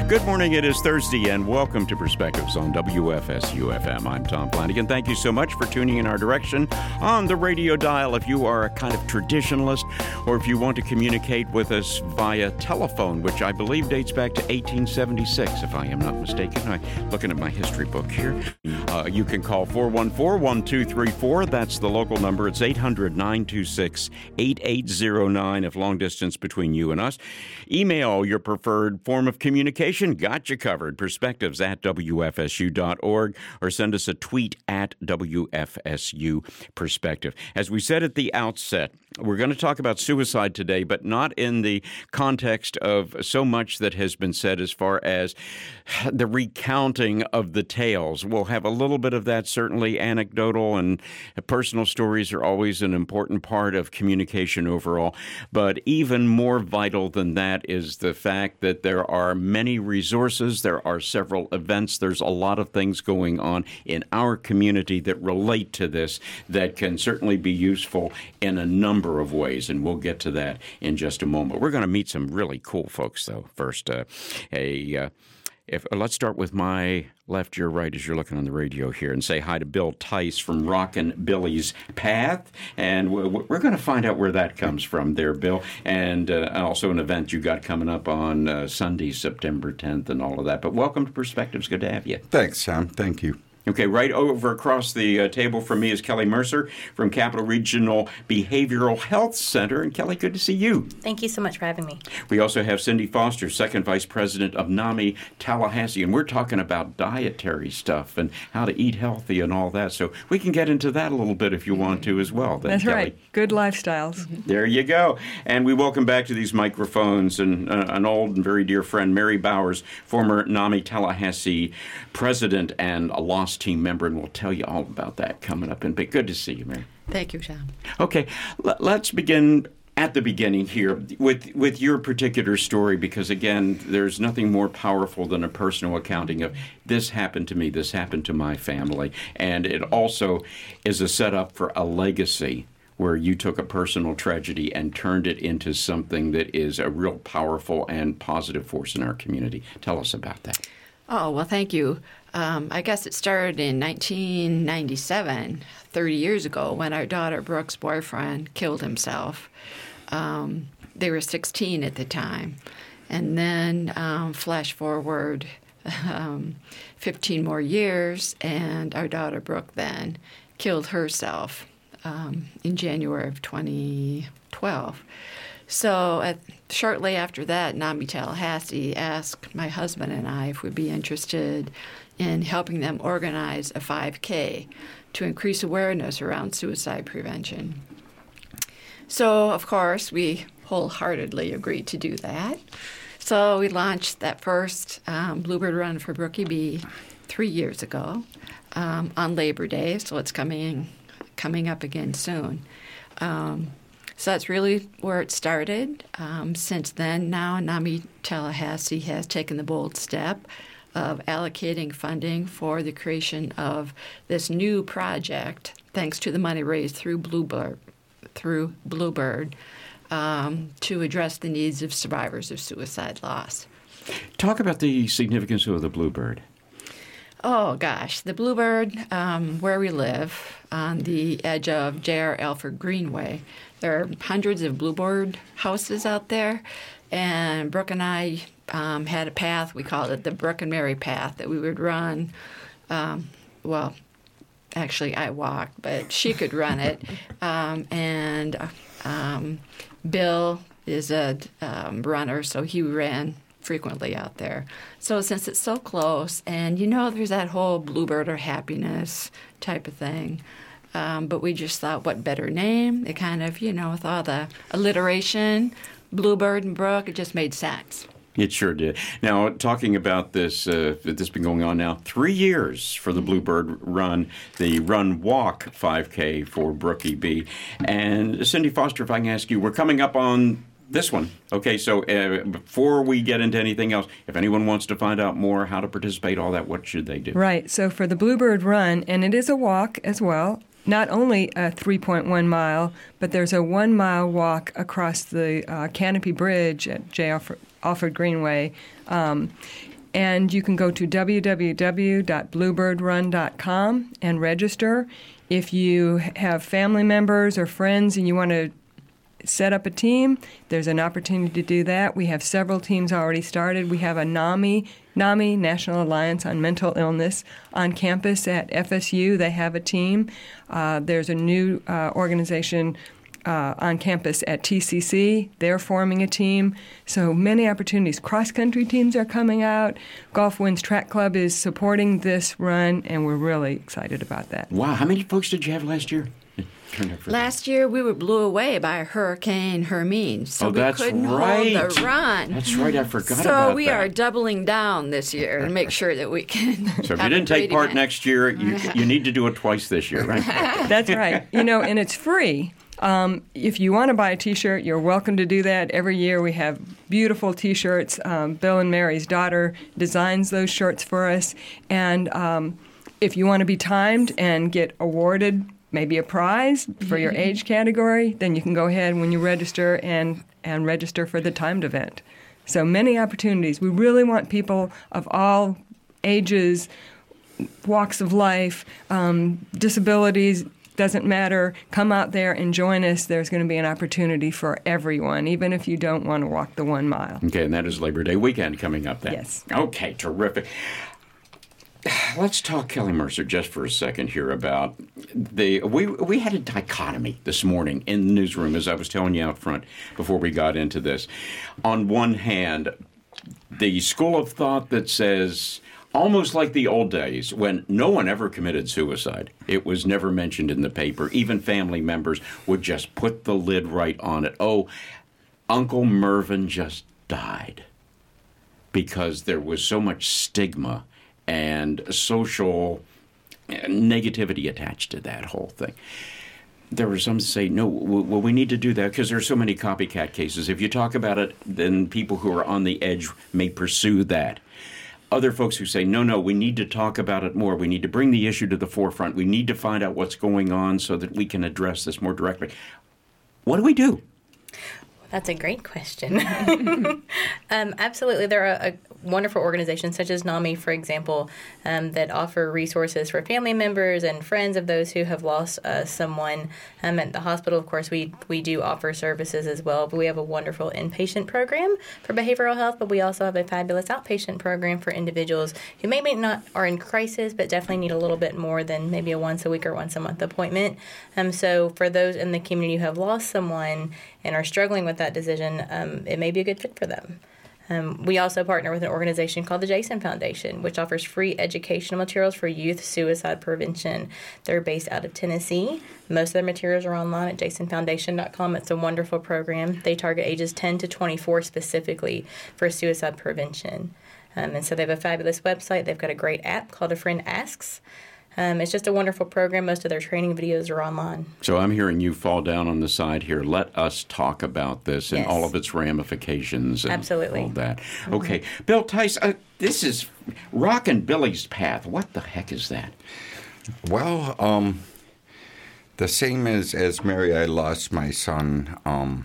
Good morning. It is Thursday, and welcome to Perspectives on WFSU-FM. I'm Tom Flanagan. Thank you so much for tuning in our direction on the radio dial. If you are a kind of traditionalist, or if you want to communicate with us via telephone, which I believe dates back to 1876, if I am not mistaken. I'm looking at my history book here. You can call 414-1234. That's the local number. It's 800-926-8809 if long distance between you and us. Email your preferred form of communication. Got you covered. Perspectives at WFSU.org, or send us a tweet at WFSU Perspective. As we said at the outset, we're going to talk about suicide today, but not in the context of so much that has been said as far as the recounting of the tales. We'll have a little bit of that, certainly anecdotal, and personal stories are always an important part of communication overall. But even more vital than that is the fact that there are many resources, there are several events, there's a lot of things going on in our community that relate to this that can certainly be useful in a number of ways, and we'll get to that in just a moment. We're going to meet some really cool folks, though. First, let's start with my left, your right, as you're looking on the radio here, and say hi to Bill Tice from Rockin' Billy's Path. And we're going to find out where that comes from there, Bill. And also an event you got coming up on Sunday, September 10th, and all of that. But welcome to Perspectives. Good to have you. Thanks, Sam. Thank you. Okay, right over across the table from me is Kelly Mercer from Capital Regional Behavioral Health Center. And Kelly, good to see you. Thank you so much for having me. We also have Cindy Foster, Second Vice President of NAMI Tallahassee, and we're talking about dietary stuff and how to eat healthy and all that. So we can get into that a little bit if you want to as well. That's Kelly. right. Good lifestyles. There you go. And we welcome back to these microphones and an old and very dear friend, Mary Bowers, former NAMI Tallahassee President and a lost team member, and we'll tell you all about that coming up in a bit. Good to see you, Mary. Thank you, Tom. Okay, let's begin at the beginning here with your particular story, because, again, there's nothing more powerful than a personal accounting of this happened to me, this happened to my family, and it also is a setup for a legacy where you took a personal tragedy and turned it into something that is a real powerful and positive force in our community. Tell us about that. Oh, well, thank you. I guess it started in 1997, 30 years ago, when our daughter Brooke's boyfriend killed himself. They were 16 at the time. And then flash forward 15 more years, and our daughter Brooke then killed herself in January of 2012. So shortly after that, NAMI Tallahassee asked my husband and I if we'd be interested in helping them organize a 5K to increase awareness around suicide prevention. So, of course, we wholeheartedly agreed to do that. So we launched that first Bluebird Run for Brookie B 3 years ago on Labor Day, so it's coming up again soon. So that's really where it started. Since then, now NAMI Tallahassee has taken the bold step of allocating funding for the creation of this new project, thanks to the money raised through Bluebird, to address the needs of survivors of suicide loss. Talk about the significance of the Bluebird. Oh, gosh. The Bluebird, where we live, on the edge of J.R. Alford Greenway, there are hundreds of Bluebird houses out there, and Brooke and I had a path. We called it the Brooke and Mary Path that we would run. Actually, I walked, but she could run it. And Bill is a runner, so he ran frequently out there. So since it's so close, and there's that whole Bluebird or happiness type of thing, but we just thought, what better name? It kind of, with all the alliteration, Bluebird and Brooke, it just made sense. It sure did. Now, talking about this, this has been going on now 3 years for the Bluebird Run, the Run Walk 5K for Brookie B. And Cindy Foster, if I can ask you, we're coming up on this one. Okay, so before we get into anything else, if anyone wants to find out more, how to participate, all that, what should they do? Right. So for the Bluebird Run, and it is a walk as well, not only a 3.1 mile, but there's a 1 mile walk across the Canopy Bridge at J. Alford Greenway. And you can go to www.bluebirdrun.com and register. If you have family members or friends and you want to set up a team, there's an opportunity to do that. We have several teams already started. We have a NAMI, National Alliance on Mental Illness, on campus at FSU. They have a team. There's a new organization on campus at TCC. They're forming a team. So many opportunities. Cross-country teams are coming out. Gulf Winds Track Club is supporting this run, and we're really excited about that. Wow. How many folks did you have last year? Last year, we were blew away by Hurricane Hermine, so we couldn't hold the run. That's right, I forgot about that. So we are doubling down this year to make sure that we can. So if you didn't take part next year, you need to do it twice this year, right? That's right. And it's free. If you want to buy a T-shirt, you're welcome to do that. Every year we have beautiful T-shirts. Bill and Mary's daughter designs those shirts for us. And if you want to be timed and get awarded maybe a prize for your age category, then you can go ahead when you register and register for the timed event. So many opportunities. We really want people of all ages, walks of life, disabilities, doesn't matter. Come out there and join us. There's going to be an opportunity for everyone, even if you don't want to walk the 1 mile. Okay, and that is Labor Day weekend coming up then. Yes. Okay, terrific. Let's talk, Kelly Mercer, just for a second here about we had a dichotomy this morning in the newsroom, as I was telling you out front before we got into this. On one hand, the school of thought that says, almost like the old days when no one ever committed suicide. It was never mentioned in the paper. Even family members would just put the lid right on it. Oh, Uncle Mervyn just died, because there was so much stigma and social negativity attached to that whole thing. There were some that say, no, well, we need to do that because there are so many copycat cases. If you talk about it, then people who are on the edge may pursue that. Other folks who say, no, we need to talk about it more. We need to bring the issue to the forefront. We need to find out what's going on so that we can address this more directly. What do we do? That's a great question. Absolutely. There are wonderful organizations such as NAMI, for example, that offer resources for family members and friends of those who have lost someone. At the hospital, of course, we do offer services as well, but we have a wonderful inpatient program for behavioral health, but we also have a fabulous outpatient program for individuals who maybe not are in crisis, but definitely need a little bit more than maybe a once a week or once a month appointment. So for those in the community who have lost someone and are struggling with that decision, it may be a good fit for them. We also partner with an organization called the Jason Foundation, which offers free educational materials for youth suicide prevention. They're based out of Tennessee. Most of their materials are online at jasonfoundation.com. It's a wonderful program. They target ages 10 to 24 specifically for suicide prevention. And so they have a fabulous website. They've got a great app called A Friend Asks. It's just a wonderful program. Most of their training videos are online. So I'm hearing you fall down on the side here. Let us talk about this and Yes. all of its ramifications and Absolutely. all that. Okay. Bill Tice, this is Rockin' Billy's Path. What the heck is that? Well, the same as Mary, I lost my son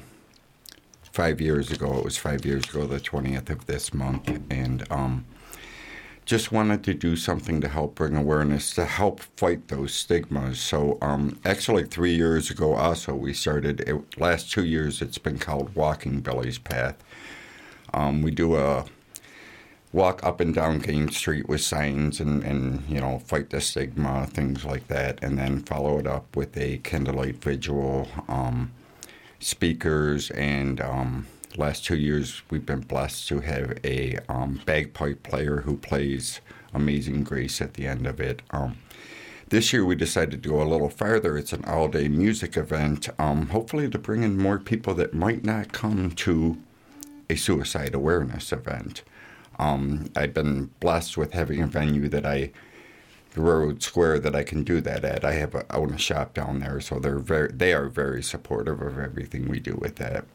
5 years ago. It was 5 years ago, the 20th of this month. And just wanted to do something to help bring awareness, to help fight those stigmas. So actually 3 years ago also we started, last 2 years it's been called Walking Billy's Path. We do a walk up and down King Street with signs and fight the stigma, things like that, and then follow it up with a candlelight vigil, speakers, and last 2 years we've been blessed to have a bagpipe player who plays Amazing Grace at the end of it. This year we decided to go a little farther. It's an all-day music event, hopefully to bring in more people that might not come to a suicide awareness event. I've been blessed with having a venue the Railroad Square, that I can do that at. I own a shop down there, so they are very supportive of everything we do with that.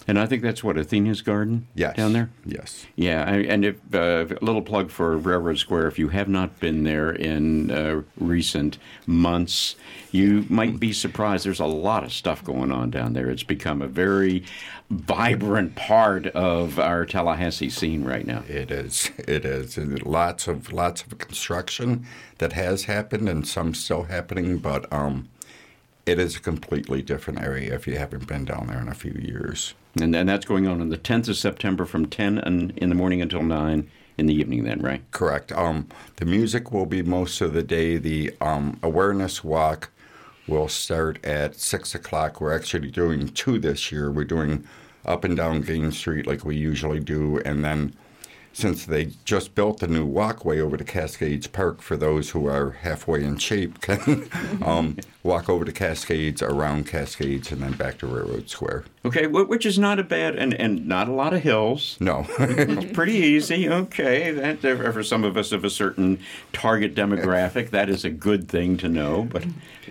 And I think that's what, Athena's Garden? Yes. Down there? Yes. Yeah, and if a little plug for Railroad Square. If you have not been there in recent months, you might be surprised. There's a lot of stuff going on down there. It's become a very vibrant part of our Tallahassee scene right now. It is. It is. And lots of construction that has happened, and some still happening. But it is a completely different area if you haven't been down there in a few years. And that's going on the 10th of September from 10 in the morning until 9 in the evening then, right? Correct. The music will be most of the day. The awareness walk will start at 6 o'clock. We're actually doing 2 this year. We're doing up and down Gain Street like we usually do. And then since they just built a new walkway over to Cascades Park, for those who are halfway in shape, can walk over to Cascades, around Cascades, and then back to Railroad Square. Okay, which is not a bad, and not a lot of hills. No. It's pretty easy. Okay, that for some of us of a certain target demographic, that is a good thing to know. But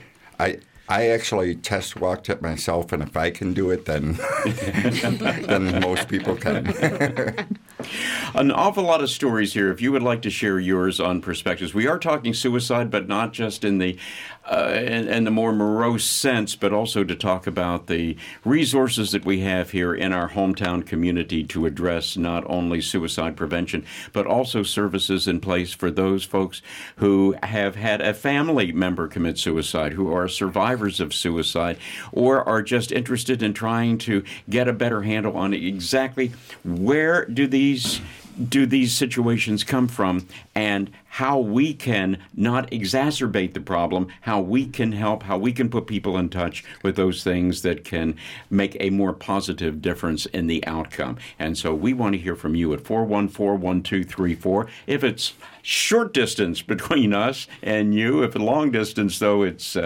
I actually test walked it myself, and if I can do it, then then most people can. An awful lot of stories here. If you would like to share yours on Perspectives, we are talking suicide, but not just in the more morose sense, but also to talk about the resources that we have here in our hometown community to address not only suicide prevention, but also services in place for those folks who have had a family member commit suicide, who are survivors of suicide, or are just interested in trying to get a better handle on exactly where do these situations come from, and how we can not exacerbate the problem, how we can help, how we can put people in touch with those things that can make a more positive difference in the outcome. And so we want to hear from you at 414-1234. If it's short distance between us and you, if it's long distance, though, it's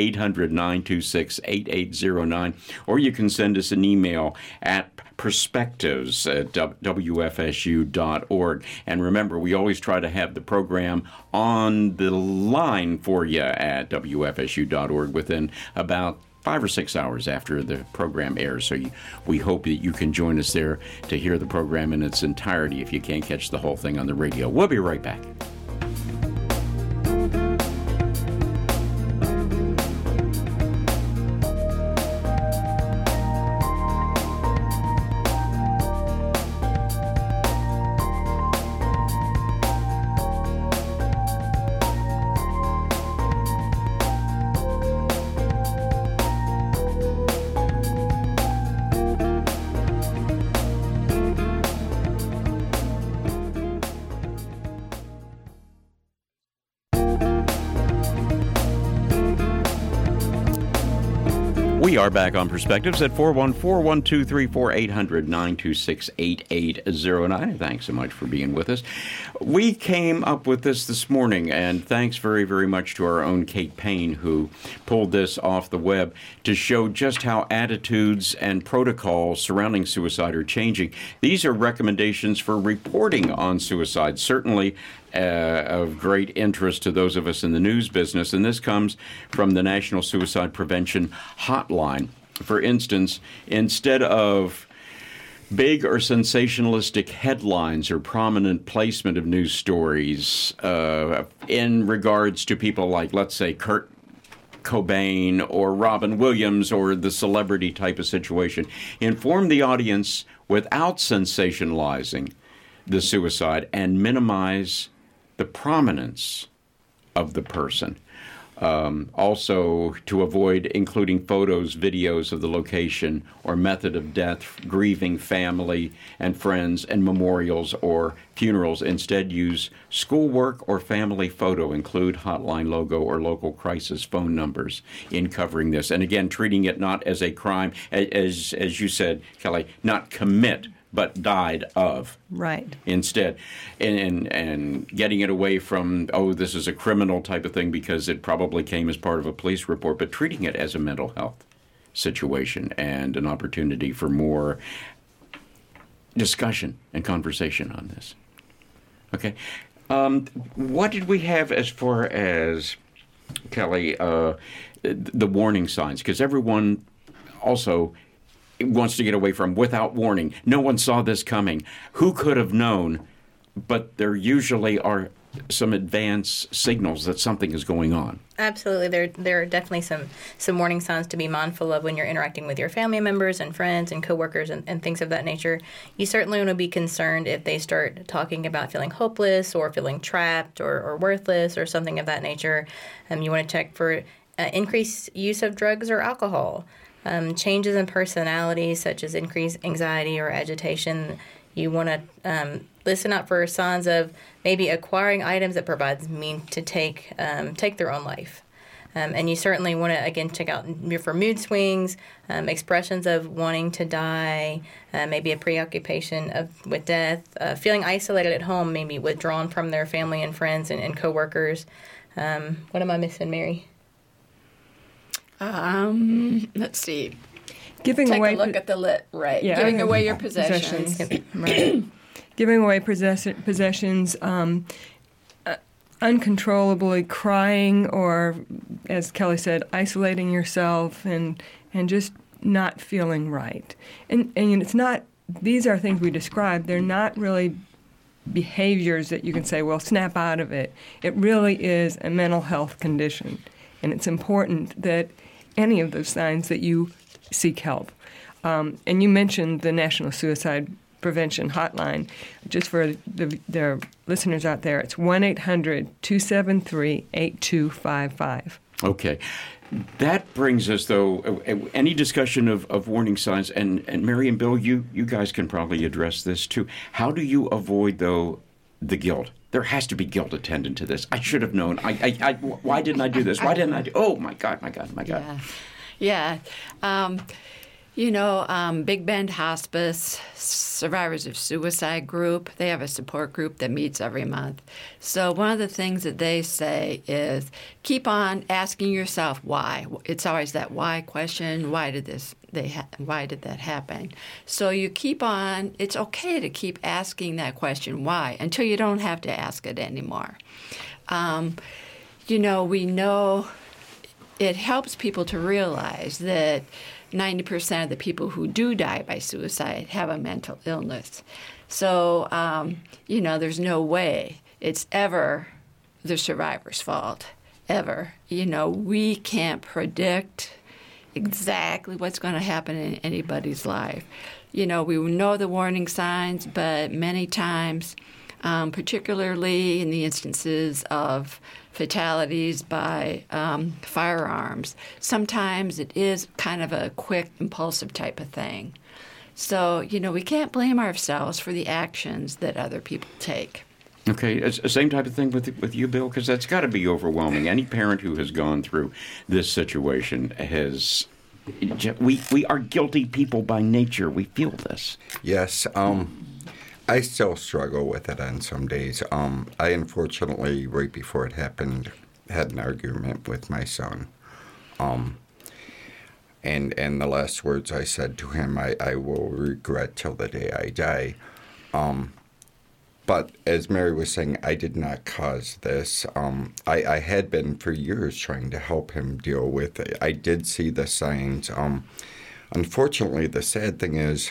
800-926-8809. Or you can send us an email at perspectives@wfsu.org. And remember, we always try to have the program on the line for you at wfsu.org within about 5 or 6 hours after the program airs. So we hope that you can join us there to hear the program in its entirety if you can't catch the whole thing on the radio. We'll be right back. We are back on Perspectives at 414-1234-800-926-8809. Thanks so much for being with us. We came up with this morning, and thanks very, very much to our own Kate Payne, who pulled this off the web to show just how attitudes and protocols surrounding suicide are changing. These are recommendations for reporting on suicide, certainly of great interest to those of us in the news business, and this comes from the National Suicide Prevention Hotline. For instance, instead of big or sensationalistic headlines or prominent placement of news stories in regards to people like, let's say, Kurt Cobain or Robin Williams or the celebrity type of situation, inform the audience without sensationalizing the suicide and minimize the prominence of the person. Also, to avoid including photos, videos of the location or method of death, grieving family and friends, and memorials or funerals. Instead, use schoolwork or family photo. Include hotline logo or local crisis phone numbers in covering this. And again, treating it not as a crime, as you said, Kelly, not commit, but died of. Right. Instead. And getting it away from, this is a criminal type of thing because it probably came as part of a police report, but treating it as a mental health situation and an opportunity for more discussion and conversation on this. Okay. What did we have as far as, Kelly, the warning signs? Because everyone also, wants to get away from without warning. No one saw this coming. Who could have known? But there usually are some advance signals that something is going on. Absolutely. There are definitely some warning signs to be mindful of when you're interacting with your family members and friends and coworkers and things of that nature. You certainly want to be concerned if they start talking about feeling hopeless or feeling trapped or worthless or something of that nature. You want to check for increased use of drugs or alcohol, changes in personality such as increased anxiety or agitation. You want to listen out for signs of maybe acquiring items that provides means to take their own life. And you certainly want to, again, check out for mood swings, expressions of wanting to die, maybe a preoccupation with death, feeling isolated at home, maybe withdrawn from their family and friends and coworkers. What am I missing, Mary? Let's see. Giving Take away a look at the lit, right? Yeah. Giving away your possessions. Right. Giving away possessions, uncontrollably crying, or, as Kelly said, isolating yourself and just not feeling right. And it's not. These are things we describe. They're not really behaviors that you can say, well, snap out of it. It really is a mental health condition, and it's important that any of those signs that you seek help. And you mentioned the National Suicide Prevention Hotline. Just for the listeners out there, it's 1-800-273-8255. Okay. That brings us, though, any discussion of warning signs, and Mary and Bill, you guys can probably address this too. How do you avoid, though, the guilt? There has to be guilt attendant to this. I should have known. Why didn't I do this? Why didn't I do? Oh, my God. Yeah. Big Bend Hospice, Survivors of Suicide Group, they have a support group that meets every month. So one of the things that they say is keep on asking yourself why. It's always that why question. Why did that happen? So you keep on. It's okay to keep asking that question why until you don't have to ask it anymore. We know it helps people to realize that 90% of the people who do die by suicide have a mental illness. So, there's no way it's ever the survivor's fault, ever. We can't predict exactly what's going to happen in anybody's life. We know the warning signs, but many times, particularly in the instances of fatalities by firearms, sometimes it is kind of a quick, impulsive type of thing. So, we can't blame ourselves for the actions that other people take. Okay, it's the same type of thing with you, Bill, because that's got to be overwhelming. Any parent who has gone through this situation has... We are guilty people by nature. We feel this. Yes, I still struggle with it on some days. I unfortunately, right before it happened, had an argument with my son. And the last words I said to him, I will regret till the day I die. But as Mary was saying, I did not cause this. I had been for years trying to help him deal with it. I did see the signs. Unfortunately, the sad thing is,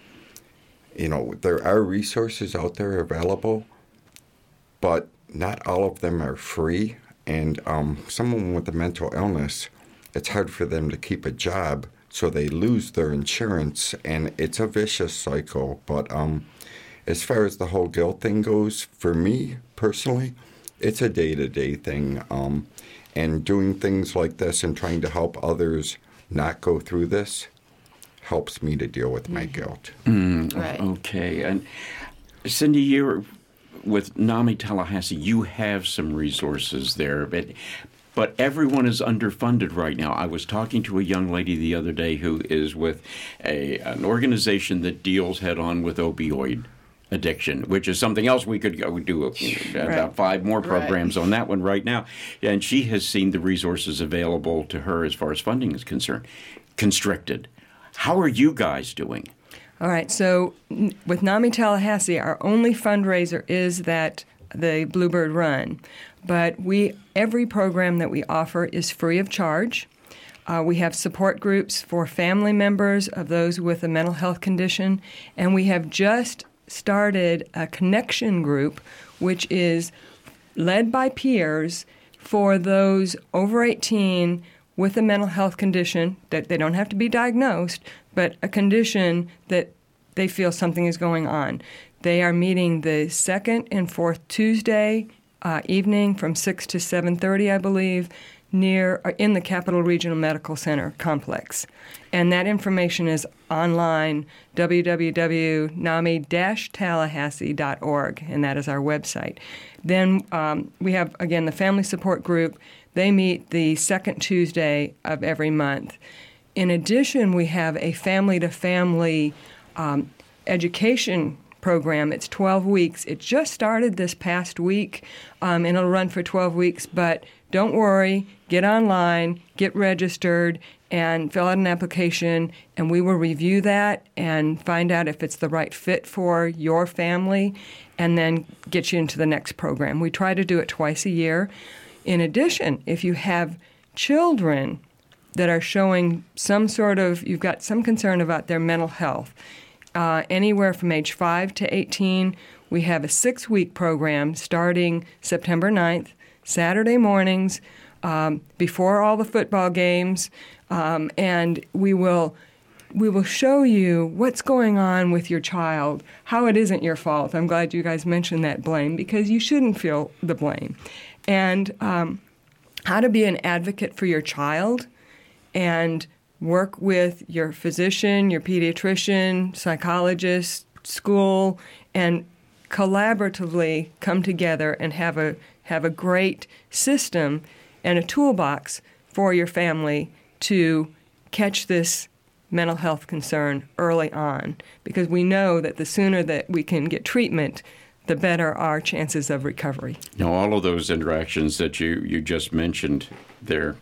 there are resources out there available, but not all of them are free. And someone with a mental illness, it's hard for them to keep a job, so they lose their insurance, and it's a vicious cycle. But as far as the whole guilt thing goes, for me personally, it's a day-to-day thing. And doing things like this and trying to help others not go through this helps me to deal with my guilt. Right. Okay. And Cindy, you're with NAMI Tallahassee. You have some resources there, but everyone is underfunded right now. I was talking to a young lady the other day who is with an organization that deals head-on with opioid addiction, which is something else we could do about 5 more programs on that one right now. And she has seen the resources available to her as far as funding is concerned constricted. How are you guys doing? All right, so with NAMI Tallahassee, our only fundraiser is the Bluebird Run. But every program that we offer is free of charge. We have support groups for family members of those with a mental health condition, and we have just started a connection group, which is led by peers for those over 18 with a mental health condition that they don't have to be diagnosed, but a condition that they feel something is going on. They are meeting the second and fourth Tuesday evening from 6 to 7:30, I believe, in the Capital Regional Medical Center complex. And that information is online, www.nami-tallahassee.org, and that is our website. Then we have, again, the Family Support Group. They meet the second Tuesday of every month. In addition, we have a family-to-family education program. It's 12 weeks. It just started this past week, and it'll run for 12 weeks, but don't worry, get online, get registered, and fill out an application, and we will review that and find out if it's the right fit for your family, and then get you into the next program. We try to do it twice a year. In addition, if you have children that are showing you've got some concern about their mental health, anywhere from age 5 to 18, we have a 6-week program starting September 9th, Saturday mornings, before all the football games, and we will show you what's going on with your child, how it isn't your fault. I'm glad you guys mentioned that blame, because you shouldn't feel the blame. And how to be an advocate for your child and work with your physician, your pediatrician, psychologist, school, and collaboratively come together and have a great system and a toolbox for your family to catch this mental health concern early on, because we know that the sooner that we can get treatment, the better our chances of recovery. Now, all of those interactions that you just mentioned there,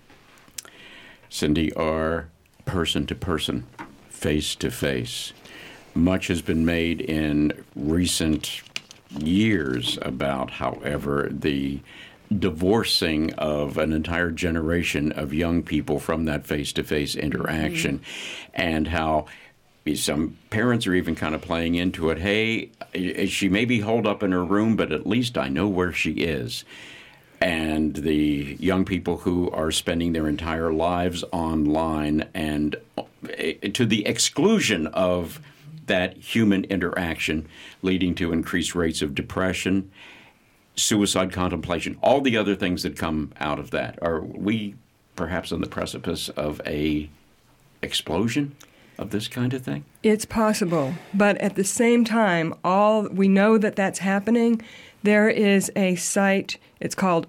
Cindy, are person-to-person, face-to-face. Much has been made in recent years about, however, the divorcing of an entire generation of young people from that face-to-face interaction, and how some parents are even kind of playing into it. Hey, she may be holed up in her room, but at least I know where she is. And the young people who are spending their entire lives online, and to the exclusion of that human interaction, leading to increased rates of depression, suicide contemplation, all the other things that come out of that. Are we perhaps on the precipice of a explosion of this kind of thing? It's possible, but at the same time, we know that that's happening. There is a site, it's called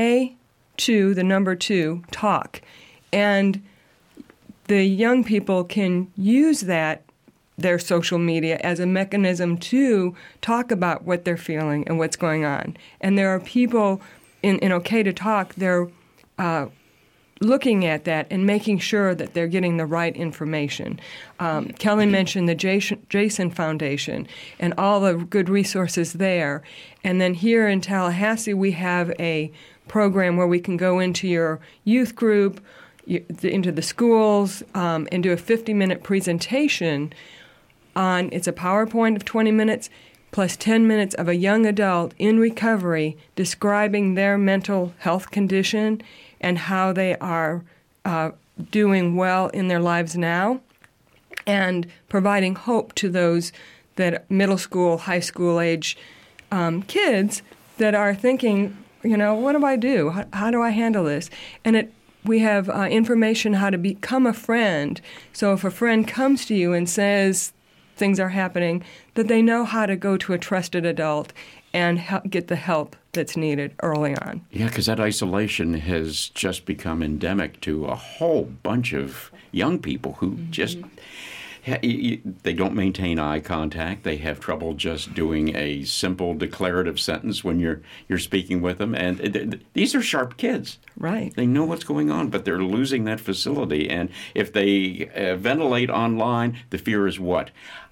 OK2, Talk, and the young people can use their social media as a mechanism to talk about what they're feeling and what's going on. And there are people in OK to Talk, they're looking at that and making sure that they're getting the right information. Kelly mentioned the Jason Foundation and all the good resources there. And then here in Tallahassee, we have a program where we can go into your youth group, into the schools, and do a 50-minute presentation on, it's a PowerPoint of 20 minutes plus 10 minutes of a young adult in recovery describing their mental health condition and how they are doing well in their lives now, and providing hope to those that middle school, high school age kids that are thinking, what do I do? How do I handle this? And we have information how to become a friend. So if a friend comes to you and says things are happening, that they know how to go to a trusted adult and get the help that's needed early on. Yeah, because that isolation has just become endemic to a whole bunch of young people who just, they don't maintain eye contact. They have trouble just doing a simple declarative sentence when you're speaking with them. And these are sharp kids. Right. They know what's going on, but they're losing that facility. And if they ventilate online, the fear is what?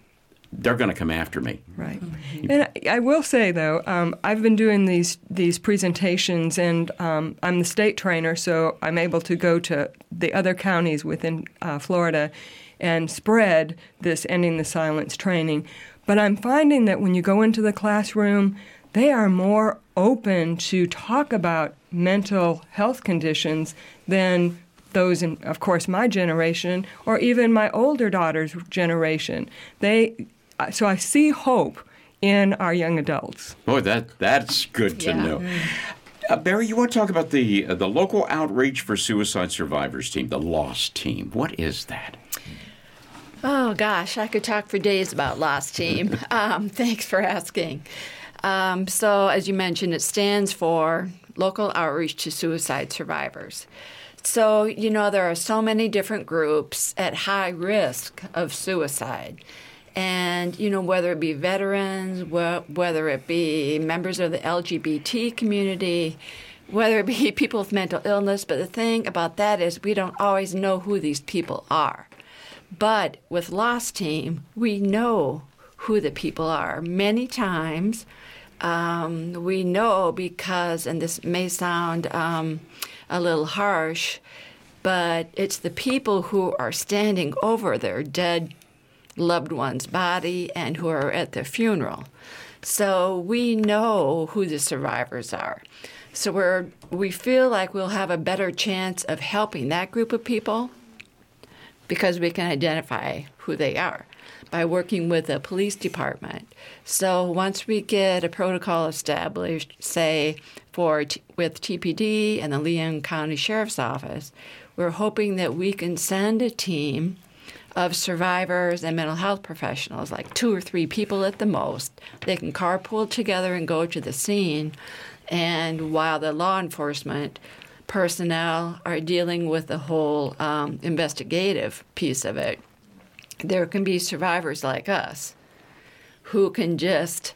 they're going to come after me. Right. And I will say, though, I've been doing these presentations, and I'm the state trainer, so I'm able to go to the other counties within Florida and spread this Ending the Silence training. But I'm finding that when you go into the classroom, they are more open to talk about mental health conditions than those in, of course, my generation or even my older daughter's generation. So I see hope in our young adults. Boy, that's good to know. Barry, you want to talk about the local outreach for suicide survivors team, the LOST team. What is that? Oh, gosh, I could talk for days about LOST team. Thanks for asking. So, as you mentioned, it stands for Local Outreach to Suicide Survivors. So, there are so many different groups at high risk of suicide. And, whether it be veterans, whether it be members of the LGBT community, whether it be people with mental illness. But the thing about that is we don't always know who these people are. But with LOST team, we know who the people are. Many times we know because, and this may sound a little harsh, but it's the people who are standing over their dead loved one's body and who are at the funeral. So we know who the survivors are. So we feel like we'll have a better chance of helping that group of people because we can identify who they are by working with the police department. So once we get a protocol established, say with TPD and the Leon County Sheriff's Office, we're hoping that we can send a team of survivors and mental health professionals, like 2 or 3 people at the most. They can carpool together and go to the scene, and while the law enforcement personnel are dealing with the whole investigative piece of it, there can be survivors like us who can just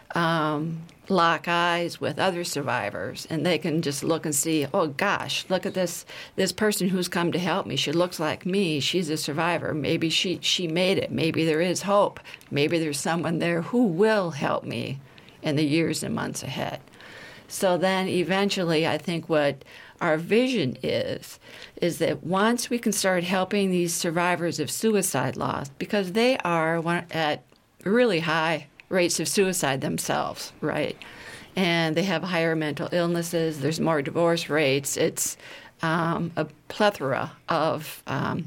lock eyes with other survivors, and they can just look and see, oh gosh, look at this person who's come to help me. She looks like me. She's a survivor. Maybe she made it. Maybe there is hope. Maybe there's someone there who will help me in the years and months ahead. So then eventually I think what our vision is that once we can start helping these survivors of suicide loss, because they are at really high rates of suicide themselves, right? And they have higher mental illnesses. There's more divorce rates. It's a plethora of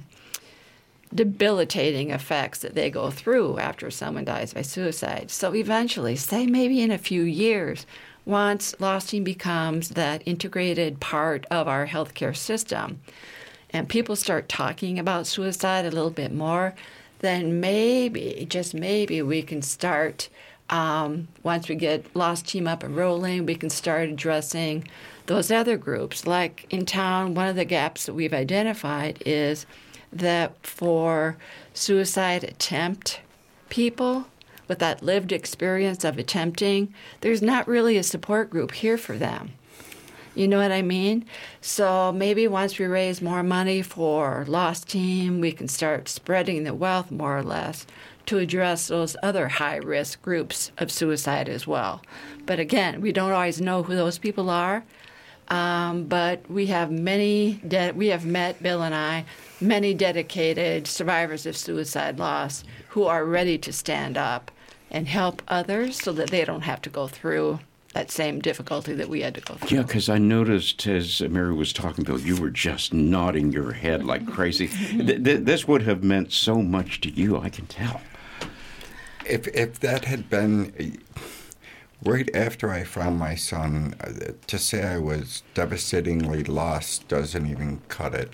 debilitating effects that they go through after someone dies by suicide. So eventually, say maybe in a few years, once LOST team becomes that integrated part of our healthcare system and people start talking about suicide a little bit more, then maybe, just maybe, we can start, once we get LOST team up and rolling, we can start addressing those other groups. Like in town, one of the gaps that we've identified is that for suicide attempt people with that lived experience of attempting, there's not really a support group here for them. You know what I mean? So maybe once we raise more money for LOST team, we can start spreading the wealth more or less to address those other high-risk groups of suicide as well. But again, we don't always know who those people are. But we have we have met, Bill and I, many dedicated survivors of suicide loss who are ready to stand up and help others so that they don't have to go through that same difficulty that we had to go through. Yeah, because I noticed as Mary was talking, Bill, you were just nodding your head like crazy. This would have meant so much to you, I can tell. If that had been right after I found my son, to say I was devastatingly lost doesn't even cut it.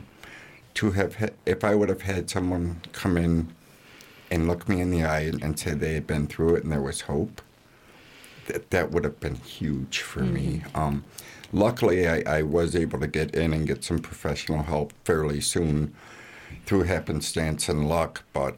If I would have had someone come in and look me in the eye and say they had been through it and there was hope, that would have been huge for me. Luckily, I was able to get in and get some professional help fairly soon through happenstance and luck, but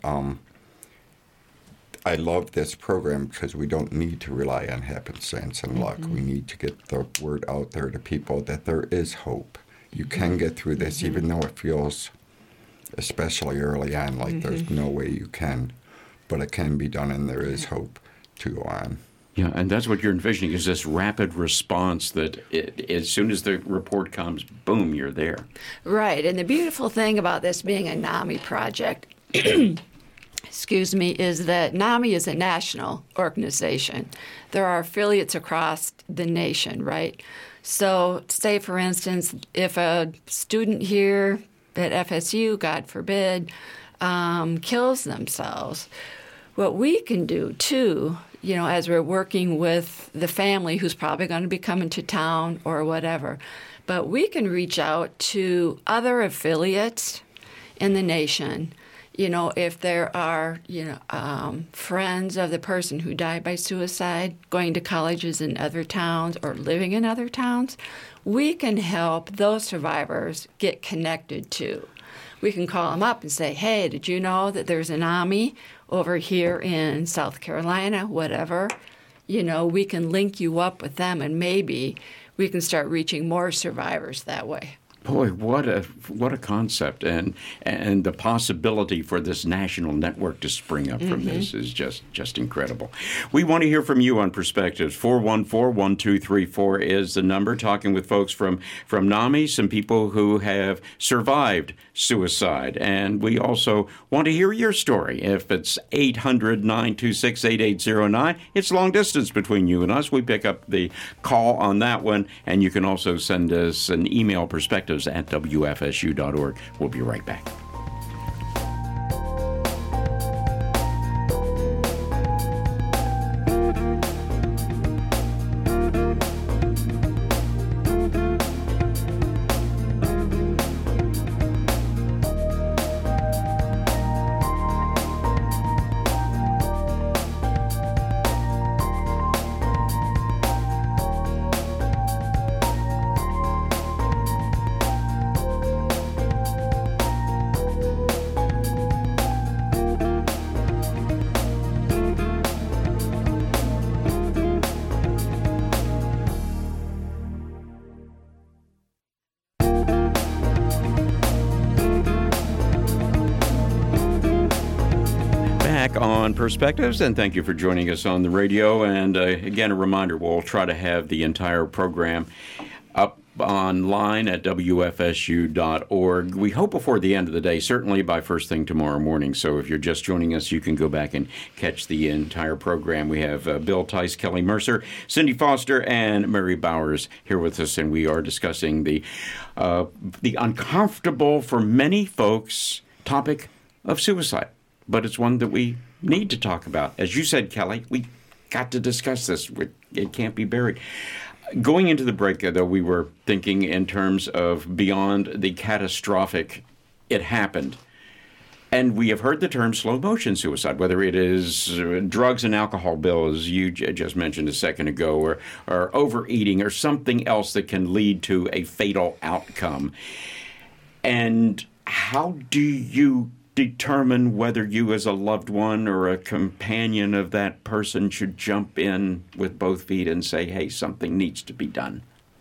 I love this program because we don't need to rely on happenstance and luck. We need to get the word out there to people that there is hope. You can get through this, even though it feels, especially early on, like there's no way you can. but it can be done, and there is hope to go on. Yeah, and that's what you're envisioning, is this rapid response that as soon as the report comes, boom, you're there. Right, and the beautiful thing about this being a NAMI project, excuse me, is that NAMI is a national organization. There are affiliates across the nation, right? So say, for instance, if a student here at FSU, God forbid, kills themselves, what we can do, too, you know, as we're working with the family who's probably going to be coming to town or whatever, but we can reach out to other affiliates in the nation. You know, if there are, friends of the person who died by suicide going to colleges in other towns or living in other towns, we can help those survivors get connected to. We can call them up and say, hey, did you know that there's an NAMI over here in South Carolina, whatever? You know, we can link you up with them, and maybe we can start reaching more survivors that way. Boy, what a concept, and the possibility for this national network to spring up from this is just incredible. We want to hear from you on Perspectives. 414-1234 is the number. Talking with folks from NAMI, some people who have survived suicide, and we also want to hear your story. If it's 800-926-8809, it's long distance between you and us. We pick up the call on that one, and you can also send us an email, perspectives@wfsu.org. We'll be right back. On Perspectives, and thank you for joining us on the radio. And again, a reminder, we'll try to have the entire program up online at wfsu.org. We hope before the end of the day, certainly by first thing tomorrow morning. So if you're just joining us, you can go back and catch the entire program. We have Bill Tice, Kelly Mercer, Cindy Foster, and Mary Bowers here with us, and we are discussing the uncomfortable for many folks topic of suicide. But it's one that we need to talk about. As you said, Kelly, we got to discuss this. It can't be buried. Going into the break, though, we were thinking in terms of beyond the catastrophic, it happened. And we have heard the term slow motion suicide, whether it is drugs and alcohol, Bill, as you just mentioned a second ago, or overeating, or something else that can lead to a fatal outcome. And how do you determine whether you as a loved one or a companion of that person should jump in with both feet and say, hey, something needs to be done?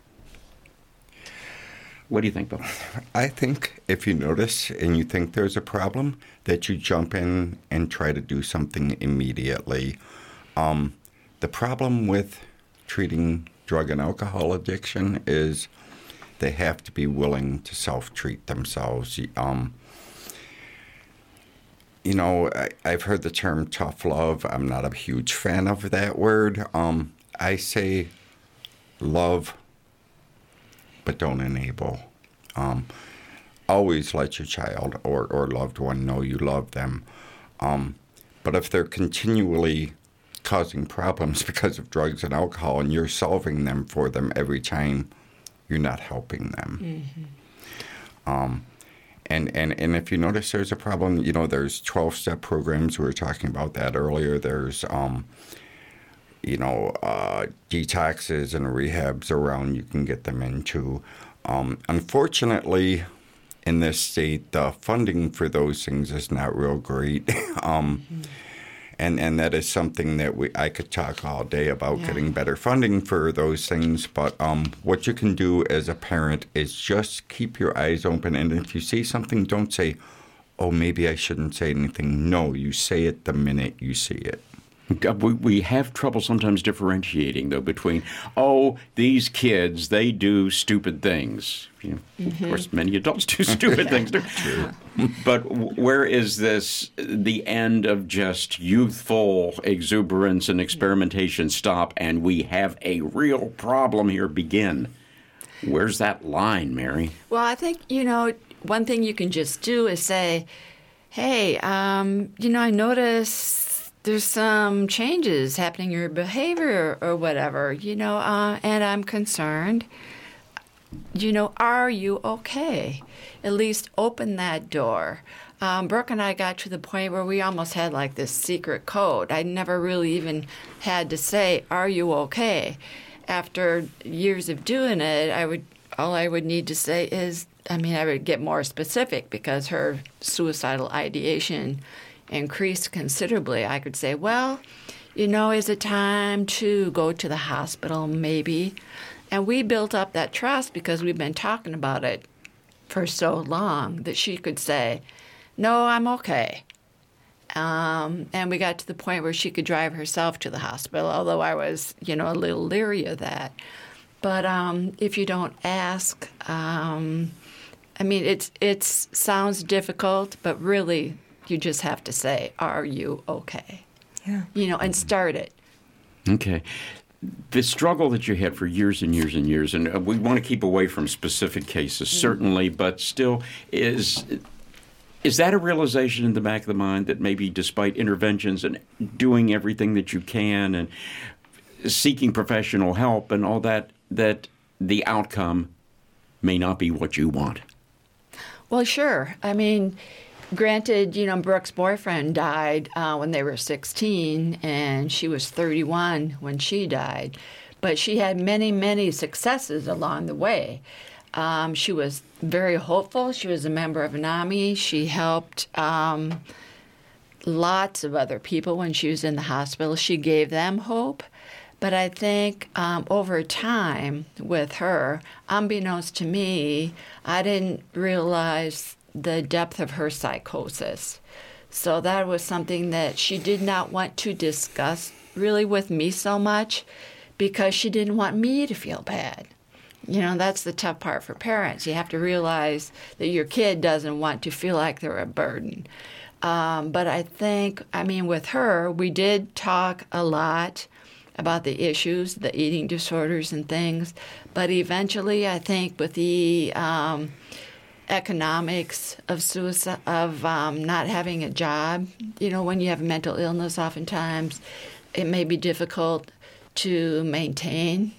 What do you think, Bill? I think if you notice and you think there's a problem, that you jump in and try to do something immediately. The problem with treating drug and alcohol addiction is they have to be willing to self-treat themselves. You know, I've heard the term tough love. I'm not a huge fan of that word. I say love, but don't enable. Always let your child or loved one know you love them. But if they're continually causing problems because of drugs and alcohol and you're solving them for them every time, you're not helping them. Mm-hmm. And if you notice there's a problem, you know, there's 12-step programs. We were talking about that earlier. There's, detoxes and rehabs around you can get them into. Unfortunately, in this state, the funding for those things is not real great. And that is something that I could talk all day about, getting better funding for those things. But what you can do as a parent is just keep your eyes open. And if you see something, don't say, oh, maybe I shouldn't say anything. No, you say it the minute you see it. We have trouble sometimes differentiating, though, between, oh, these kids, they do stupid things. You know, Of course, many adults do stupid things, too. But where is the end of just youthful exuberance and experimentation stop, and we have a real problem here begin? Where's that line, Mary? Well, I think, one thing you can just do is say, hey, I notice there's some changes happening in your behavior or whatever, and I'm concerned. Are you okay? At least open that door. Brooke and I got to the point where we almost had like this secret code. I never really even had to say, are you okay? After years of doing it, all I would need to say is, I would get more specific because her suicidal ideation increased considerably. I could say, well, is it time to go to the hospital maybe? And we built up that trust because we've been talking about it for so long that she could say, no, I'm okay. And we got to the point where she could drive herself to the hospital, although I was, a little leery of that. But if you don't ask, it sounds difficult, but really you just have to say, are you okay? Yeah. And start it. Okay. The struggle that you had for years and years and years, and we want to keep away from specific cases, certainly, but still, is that a realization in the back of the mind that maybe despite interventions and doing everything that you can and seeking professional help and all that, that the outcome may not be what you want? Well, sure. Granted, Brooke's boyfriend died when they were 16, and she was 31 when she died. But she had many, many successes along the way. She was very hopeful. She was a member of NAMI. She helped lots of other people when she was in the hospital. She gave them hope. But I think over time with her, unbeknownst to me, I didn't realize the depth of her psychosis. So that was something that she did not want to discuss really with me so much because she didn't want me to feel bad. That's the tough part for parents. You have to realize that your kid doesn't want to feel like they're a burden. But I think, with her, we did talk a lot about the issues, the eating disorders and things. But eventually, I think with the economics of suicide, of not having a job. When you have mental illness, oftentimes it may be difficult to maintain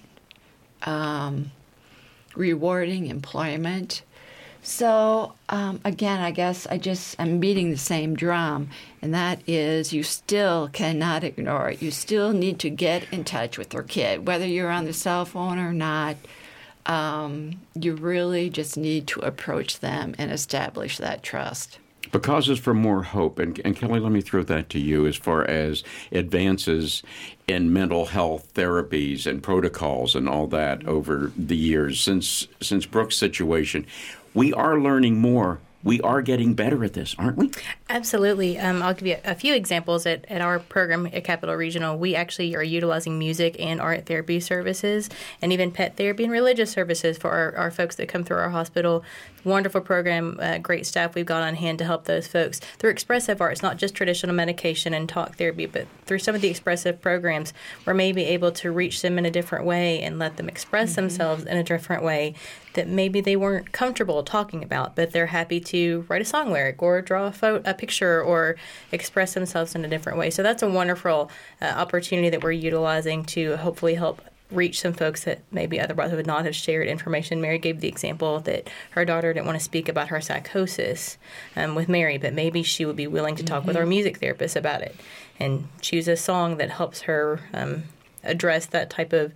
rewarding employment. So again, I guess I'm beating the same drum, and that is you still cannot ignore it. You still need to get in touch with your kid, whether you're on the cell phone or not. You really just need to approach them and establish that trust. But causes for more hope. And Kelly, let me throw that to you as far as advances in mental health therapies and protocols and all that over the years. Since Brooke's situation, we are learning more. We are getting better at this, aren't we? Absolutely. I'll give you a few examples. At our program at Capital Regional, we actually are utilizing music and art therapy services and even pet therapy and religious services for our folks that come through our hospital. Wonderful program, great staff we've got on hand to help those folks. Through expressive arts, not just traditional medication and talk therapy, but through some of the expressive programs, we're maybe able to reach them in a different way and let them express themselves in a different way that maybe they weren't comfortable talking about, but they're happy to write a song lyric or draw a picture or express themselves in a different way. So that's a wonderful opportunity that we're utilizing to hopefully help reach some folks that maybe otherwise would not have shared information. Mary gave the example that her daughter didn't want to speak about her psychosis with Mary, but maybe she would be willing to talk with our music therapist about it and choose a song that helps her address that type of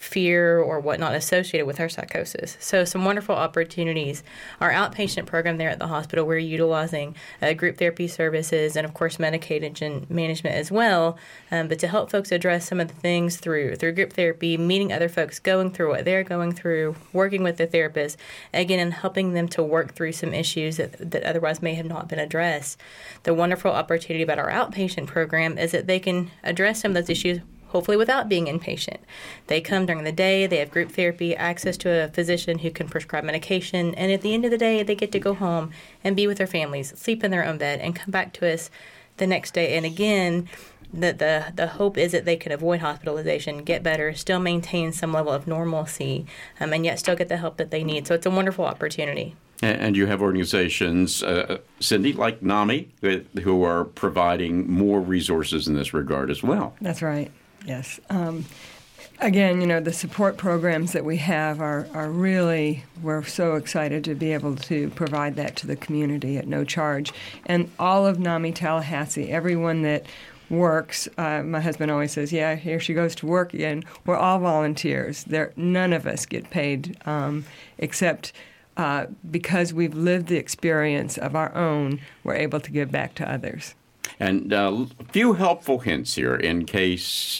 fear or whatnot associated with our psychosis. So some wonderful opportunities. Our outpatient program there at the hospital, we're utilizing group therapy services and, of course, medication management as well, but to help folks address some of the things through group therapy, meeting other folks, going through what they're going through, working with the therapist, again, and helping them to work through some issues that otherwise may have not been addressed. The wonderful opportunity about our outpatient program is that they can address some of those issues hopefully without being inpatient. They come during the day, they have group therapy, access to a physician who can prescribe medication, and at the end of the day, they get to go home and be with their families, sleep in their own bed, and come back to us the next day. And again, the hope is that they can avoid hospitalization, get better, still maintain some level of normalcy, and yet still get the help that they need. So it's a wonderful opportunity. And you have organizations, Cindy, like NAMI, who are providing more resources in this regard as well. That's right. Yes. Again, the support programs that we have are really, we're so excited to be able to provide that to the community at no charge. And all of NAMI Tallahassee, everyone that works, my husband always says, yeah, here she goes to work again. We're all volunteers. None of us get paid except because we've lived the experience of our own, we're able to give back to others. And a few helpful hints here in case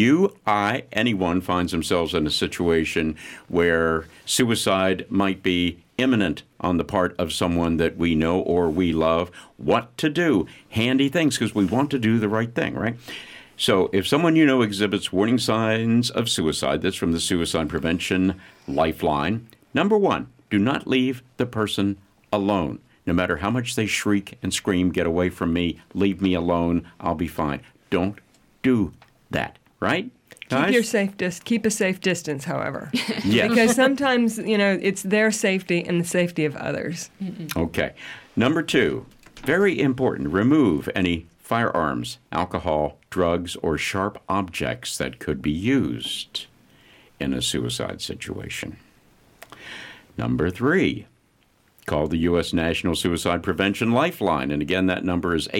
anyone finds themselves in a situation where suicide might be imminent on the part of someone that we know or we love. What to do? Handy things, because we want to do the right thing, right? So if someone you know exhibits warning signs of suicide, that's from the Suicide Prevention Lifeline. Number one, do not leave the person alone. No matter how much they shriek and scream, get away from me, leave me alone, I'll be fine. Don't do that, right? Guys? Keep a safe distance, however. Yes. Because sometimes, it's their safety and the safety of others. Okay. Number two, very important, remove any firearms, alcohol, drugs, or sharp objects that could be used in a suicide situation. Number three, call the U.S. National Suicide Prevention Lifeline. And again, that number is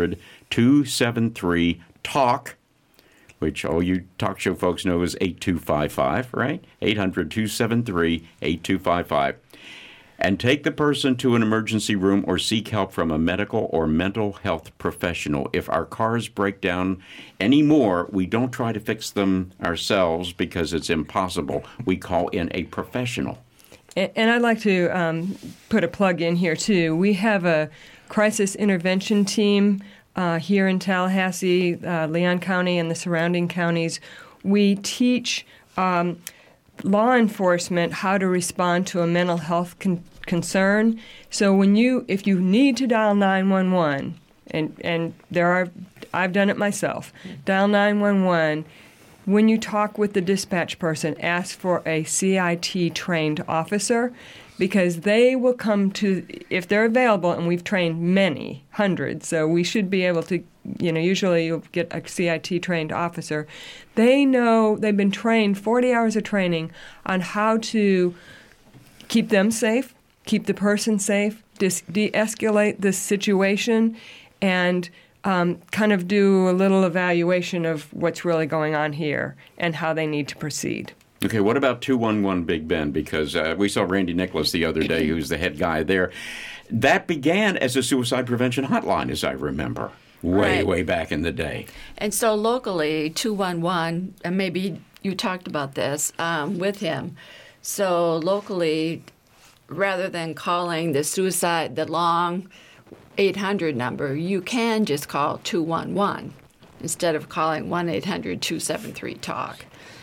800-273-TALK, which all you talk show folks know is 8255, right? 800-273-8255. And take the person to an emergency room or seek help from a medical or mental health professional. If our cars break down anymore, we don't try to fix them ourselves because it's impossible. We call in a professional. And I'd like to put a plug in here, too. We have a crisis intervention team here in Tallahassee, Leon County, and the surrounding counties. We teach law enforcement how to respond to a mental health concern. So if you need to dial 911, and I've done it myself, dial 911. When you talk with the dispatch person, ask for a CIT-trained officer, because they will come to, if they're available, and we've trained many, hundreds, so we should be able to, usually you'll get a CIT-trained officer. They know, they've been trained 40 hours of training on how to keep them safe, keep the person safe, de-escalate the situation, and kind of do a little evaluation of what's really going on here and how they need to proceed. Okay, what about 211 Big Ben? Because we saw Randy Nicholas the other day, who's the head guy there. That began as a suicide prevention hotline, as I remember, way back in the day. And so locally, 211, and maybe you talked about this with him. So locally, rather than calling the long 800 number, you can just call 211 instead of calling 1-800-273-TALK.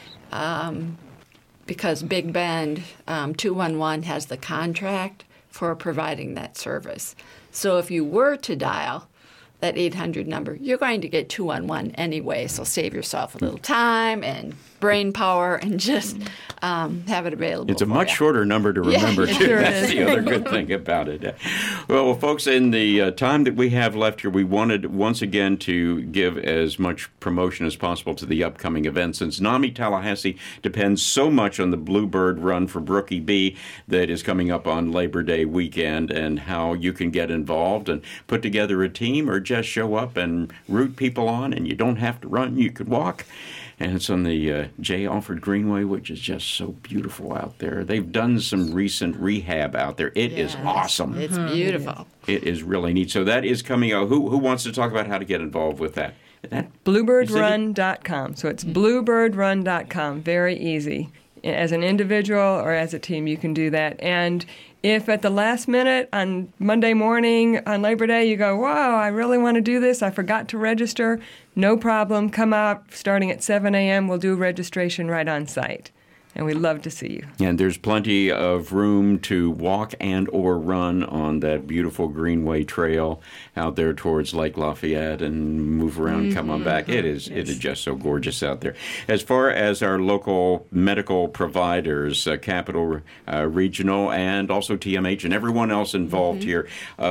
Because Big Bend 211 has the contract for providing that service. So if you were to dial that 800 number, you're going to get 211 anyway, so save yourself a little time and brain power and just have it available. It's a much shorter number to remember, too. Sure That's the other good thing about it. Well, folks, in the time that we have left here, we wanted once again to give as much promotion as possible to the upcoming event, since NAMI Tallahassee depends so much on the Bluebird Run for Brookie B that is coming up on Labor Day weekend, and how you can get involved and put together a team or just show up and root people on, and you don't have to run, you could walk. and it's on the J. Alford Greenway, which is just so beautiful out there. They've done some recent rehab out there. It is awesome. It's beautiful. It is really neat. So that is coming out. Who wants to talk about how to get involved with that? Bluebirdrun.com. So it's bluebirdrun.com. Very easy. As an individual or as a team, you can do that. And if at the last minute on Monday morning on Labor Day you go, wow, I really want to do this, I forgot to register, no problem. Come out starting at 7 a.m. We'll do registration right on site. And we'd love to see you. And there's plenty of room to walk and or run on that beautiful Greenway Trail out there towards Lake Lafayette and move around, come on back. It is just so gorgeous out there. As far as our local medical providers, Capital Regional and also TMH and everyone else involved here,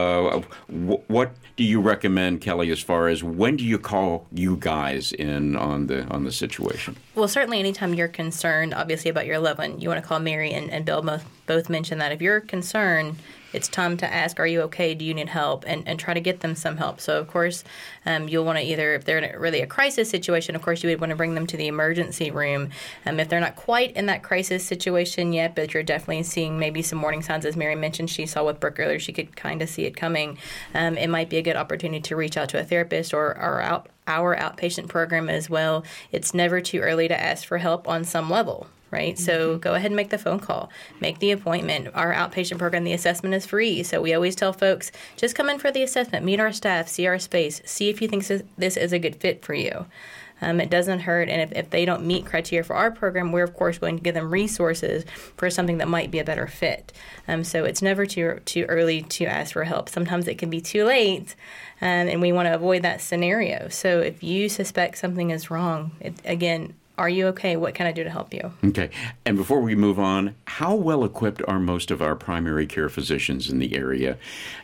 what do you recommend, Kelly, as far as when do you call you guys in on the situation? Well, certainly anytime you're concerned, obviously, about your loved one, you want to call Mary and Bill both mentioned that. If you're concerned, it's time to ask, are you okay? Do you need help? And try to get them some help. So, of course, you'll want to either, if they're in really a crisis situation, of course, you would want to bring them to the emergency room. If they're not quite in that crisis situation yet, but you're definitely seeing maybe some warning signs, as Mary mentioned, she saw with Brooke earlier, she could kind of see it coming. It might be a good opportunity to reach out to a therapist or our outpatient program as well. It's never too early to ask for help on some level. Right? So go ahead and make the phone call. Make the appointment. Our outpatient program, the assessment is free. So we always tell folks, just come in for the assessment, meet our staff, see our space, see if you think this is a good fit for you. It doesn't hurt. And if they don't meet criteria for our program, we're, of course, going to give them resources for something that might be a better fit. So it's never too early to ask for help. Sometimes it can be too late, and we want to avoid that scenario. So if you suspect something is wrong, again, are you okay? What can I do to help you? Okay. And before we move on, how well equipped are most of our primary care physicians in the area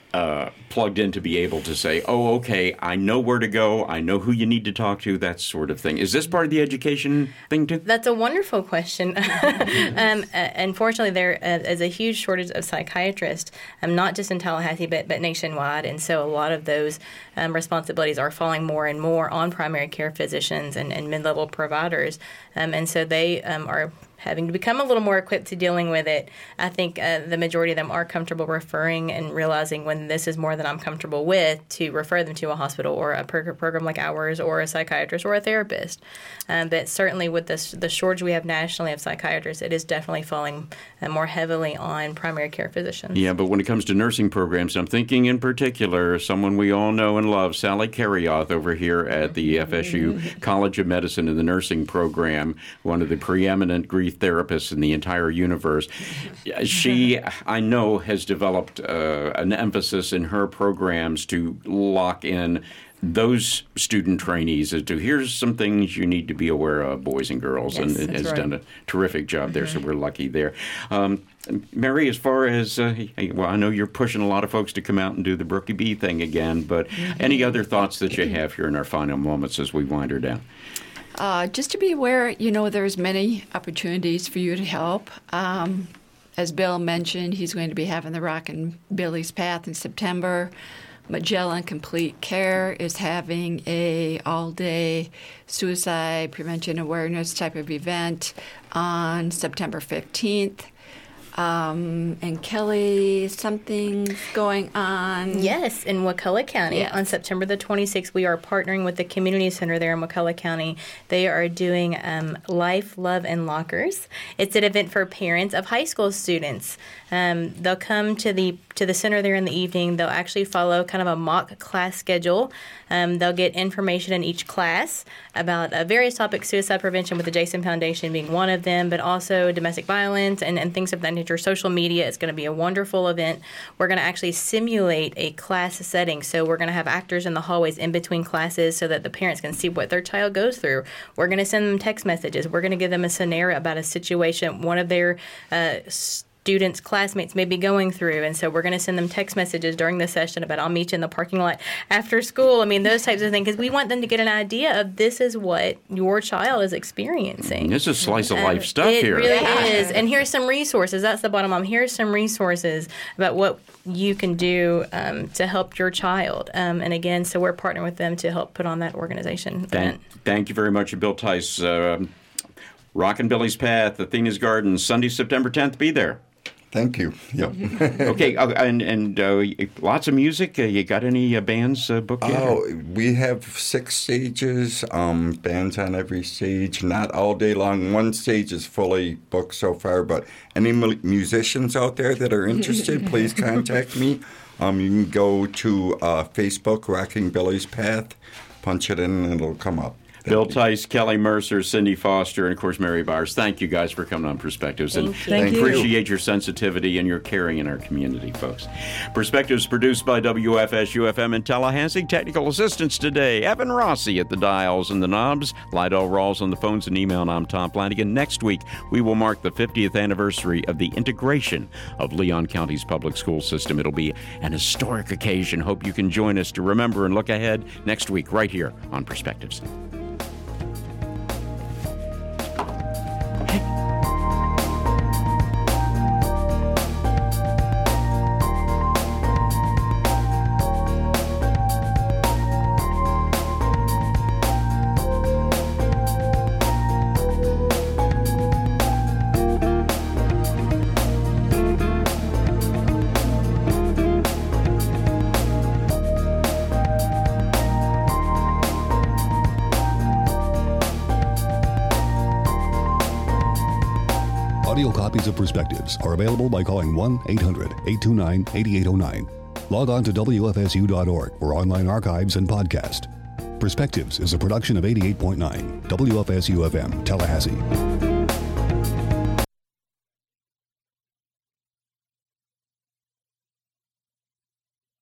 plugged in to be able to say, oh, okay, I know where to go, I know who you need to talk to, that sort of thing? Is this part of the education thing too? That's a wonderful question. Unfortunately, there is a huge shortage of psychiatrists, not just in Tallahassee, but nationwide. And so a lot of those responsibilities are falling more and more on primary care physicians and mid-level providers. And so they are having to become a little more equipped to dealing with it. I think the majority of them are comfortable referring and realizing when this is more than I'm comfortable with to refer them to a hospital or a program like ours or a psychiatrist or a therapist. But certainly with the shortage we have nationally of psychiatrists, it is definitely falling more heavily on primary care physicians. Yeah, but when it comes to nursing programs, I'm thinking in particular someone we all know and love, Sally Carrioth over here at the FSU College of Medicine in the nursing program, one of the preeminent grief therapists in the entire universe. She, I know, has developed an emphasis in her programs to lock in those student trainees as to here's some things you need to be aware of, boys and girls, yes, and has done a terrific job there, so we're lucky there. Mary, as far as, well, I know you're pushing a lot of folks to come out and do the Brookie Bee thing again, but any other thoughts that you have here in our final moments as we wind her down? Just to be aware, there's many opportunities for you to help. As Bill mentioned, he's going to be having the Rockin' Billy's Path in September. Magellan Complete Care is having a all-day suicide prevention awareness type of event on September 15th. And Kelly, something's going on. Yes, in Wakulla County on September the 26th, we are partnering with the community center there in Wakulla County. They are doing Life, Love, and Lockers. It's an event for parents of high school students. They'll come to the center there in the evening. They'll actually follow kind of a mock class schedule. They'll get information in each class about various topics, suicide prevention with the Jason Foundation being one of them, but also domestic violence and things of that nature. Social media is going to be a wonderful event. We're going to actually simulate a class setting. So we're going to have actors in the hallways in between classes so that the parents can see what their child goes through. We're going to send them text messages. We're going to give them a scenario about a situation. One of their students, classmates may be going through. And so we're going to send them text messages during the session about, I'll meet you in the parking lot after school. I mean, those types of things, because we want them to get an idea of this is what your child is experiencing. This is slice of life stuff here. It really is. And here's some resources. That's the bottom line. Here's some resources about what you can do to help your child. And again, so we're partnering with them to help put on that organization event. Thank you very much, Bill Tice. Rockin' Billy's Path, Athena's Garden, Sunday, September 10th. Be there. Thank you. Yep. Okay, and lots of music. You got any bands booked yet? Oh, we have 6 stages, bands on every stage, not all day long. One stage is fully booked so far, but any musicians out there that are interested, please contact me. You can go to Facebook, Rocking Billy's Path, punch it in, and it'll come up. Bill Tice, Kelly Mercer, Cindy Foster, and, of course, Mary Byers. Thank you guys for coming on Perspectives. Thank you. Appreciate your sensitivity and your caring in our community, folks. Perspectives produced by WFSU-FM in Tallahassee. Technical assistance today, Evan Rossi at the dials and the knobs. Lydell Rawls on the phones and email, and I'm Tom Flanagan. Next week, we will mark the 50th anniversary of the integration of Leon County's public school system. It'll be an historic occasion. Hope you can join us to remember and look ahead next week right here on Perspectives. Audio copies of Perspectives are available by calling 1-800-829-8809. Log on to WFSU.org for online archives and podcast. Perspectives is a production of 88.9 WFSU-FM Tallahassee.